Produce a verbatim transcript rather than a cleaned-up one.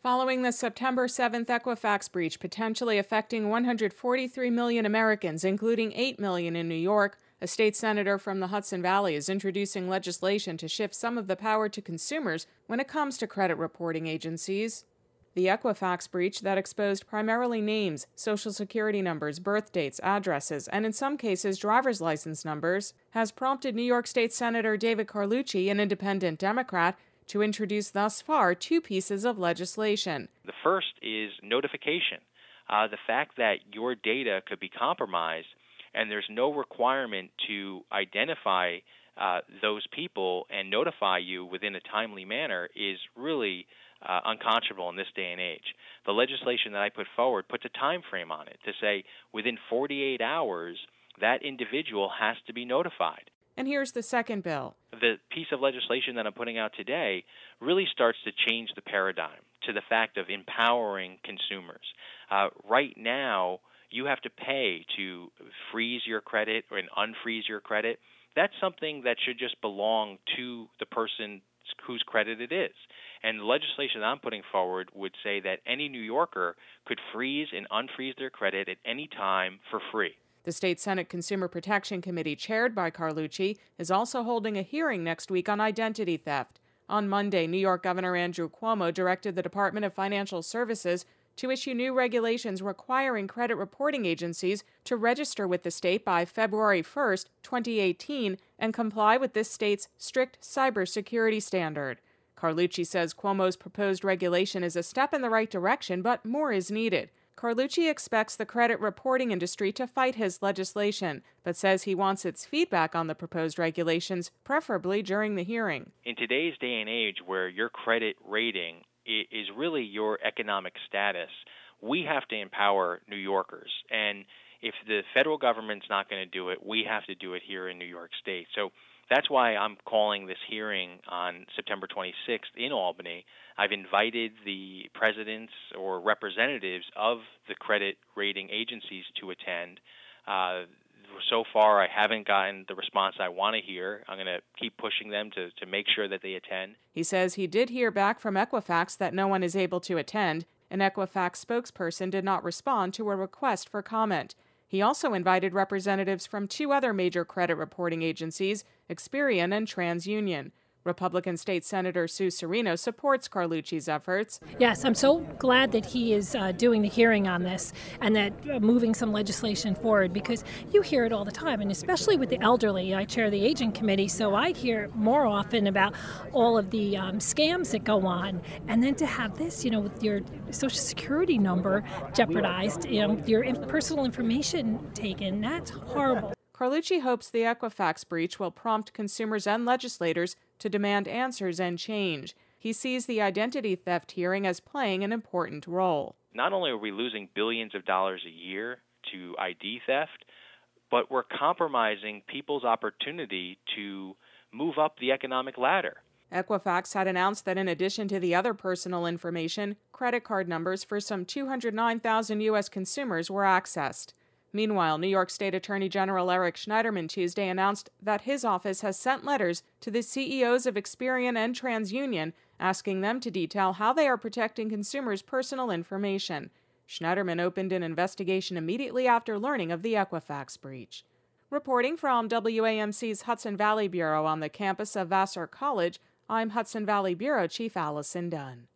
Following the September seventh Equifax breach potentially affecting one hundred forty-three million Americans, including eight million in New York, a state senator from the Hudson Valley is introducing legislation to shift some of the power to consumers when it comes to credit reporting agencies. The Equifax breach that exposed primarily names, social security numbers, birth dates, addresses, and in some cases driver's license numbers, has prompted New York State Senator David Carlucci, an independent Democrat, to introduce thus far two pieces of legislation. The first is notification. Uh, the fact that your data could be compromised and there's no requirement to identify uh, those people and notify you within a timely manner is really uh, unconscionable in this day and age. The legislation that I put forward puts a time frame on it to say within forty-eight hours that individual has to be notified. And here's the second bill. The piece of legislation that I'm putting out today really starts to change the paradigm to the fact of empowering consumers. Uh, right now, you have to pay to freeze your credit or unfreeze your credit. That's something that should just belong to the person whose credit it is. And the legislation I'm putting forward would say that any New Yorker could freeze and unfreeze their credit at any time for free. The State Senate Consumer Protection Committee, chaired by Carlucci, is also holding a hearing next week on identity theft. On Monday, New York Governor Andrew Cuomo directed the Department of Financial Services to issue new regulations requiring credit reporting agencies to register with the state by February first, twenty eighteen, and comply with this state's strict cybersecurity standard. Carlucci says Cuomo's proposed regulation is a step in the right direction, but more is needed. Carlucci expects the credit reporting industry to fight his legislation, but says he wants its feedback on the proposed regulations, preferably during the hearing. In today's day and age where your credit rating is really your economic status, we have to empower New Yorkers. And if the federal government's not going to do it, we have to do it here in New York State. So that's why I'm calling this hearing on September twenty-sixth in Albany. I've invited the presidents or representatives of the credit rating agencies to attend. Uh, so far, I haven't gotten the response I want to hear. I'm going to keep pushing them to, to make sure that they attend. He says he did hear back from Equifax that no one is able to attend. An Equifax spokesperson did not respond to a request for comment. He also invited representatives from two other major credit reporting agencies, Experian and TransUnion. Republican State Senator Sue Serino supports Carlucci's efforts. Yes, I'm so glad that he is uh, doing the hearing on this and that uh, moving some legislation forward, because you hear it all the time, and especially with the elderly. I chair the aging committee, so I hear more often about all of the um, scams that go on. And then to have this, you know, with your social security number jeopardized, you know, your personal information taken, that's horrible. Carlucci hopes the Equifax breach will prompt consumers and legislators to demand answers and change. He sees the identity theft hearing as playing an important role. Not only are we losing billions of dollars a year to I D theft, but we're compromising people's opportunity to move up the economic ladder. Equifax had announced that in addition to the other personal information, credit card numbers for some two hundred nine thousand U S consumers were accessed. Meanwhile, New York State Attorney General Eric Schneiderman Tuesday announced that his office has sent letters to the C E Os of Experian and TransUnion asking them to detail how they are protecting consumers' personal information. Schneiderman opened an investigation immediately after learning of the Equifax breach. Reporting from W A M C's Hudson Valley Bureau on the campus of Vassar College, I'm Hudson Valley Bureau Chief Allison Dunn.